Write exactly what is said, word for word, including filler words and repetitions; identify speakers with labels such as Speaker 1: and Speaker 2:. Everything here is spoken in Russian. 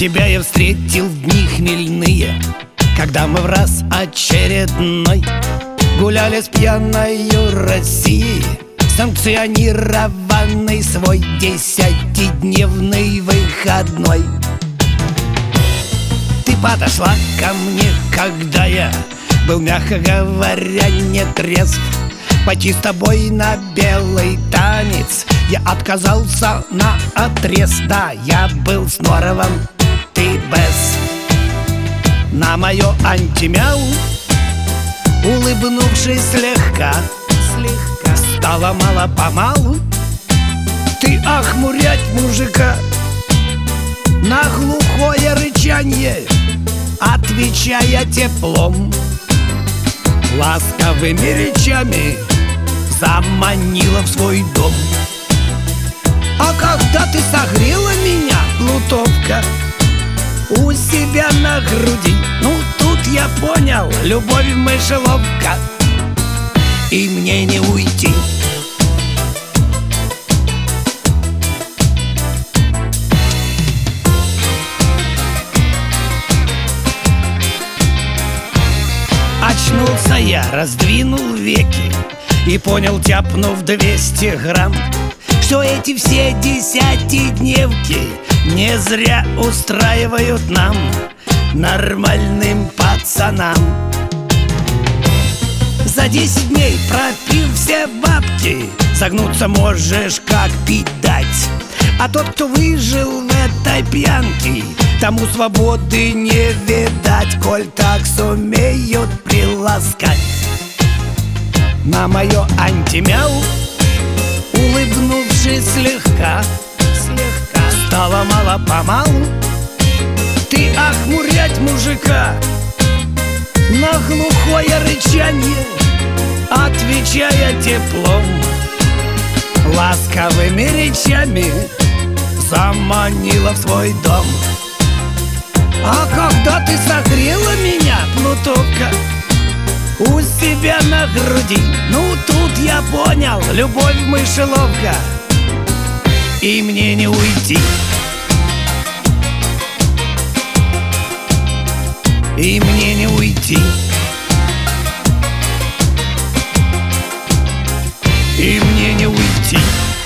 Speaker 1: Тебя я встретил в дни хмельные, когда мы в раз очередной гуляли с пьяною Россией, санкционированный свой десятидневный выходной. Ты подошла ко мне, когда я был, мягко говоря, не трезв. Пойти с тобой на белый танец я отказался наотрез. Да, я был с норовом, ты без. На мое антимяу, улыбнувшись слегка, слегка, стало мало-помалу ты охмурять мужика. На глухое рычанье отвечая теплом, ласковыми речами заманила в свой дом. А когда ты согрела меня, плутовка, у себя на груди, ну тут я понял, любовь мышеловка, и мне не уйти. Очнулся я, раздвинул веки и понял, тяпнув двести грамм, что эти все десятидневки не зря устраивают нам, нормальным пацанам. За десять дней, пропив все бабки, согнуться можешь, как пить дать. А тот, кто выжил в этой пьянке, тому свободы не видать, коль так сумеют приласкать. На мое антимяу, улыбнувшись слегка, слегка, стало мало-помалу ты охмурять мужика. На глухое рычанье отвечая теплом, ласковыми речами заманила в свой дом. А когда ты согрела меня, плутовка, у себя на груди, ну тут я понял, любовь мышеловка, и мне не уйти. И мне не уйти. И мне не уйти.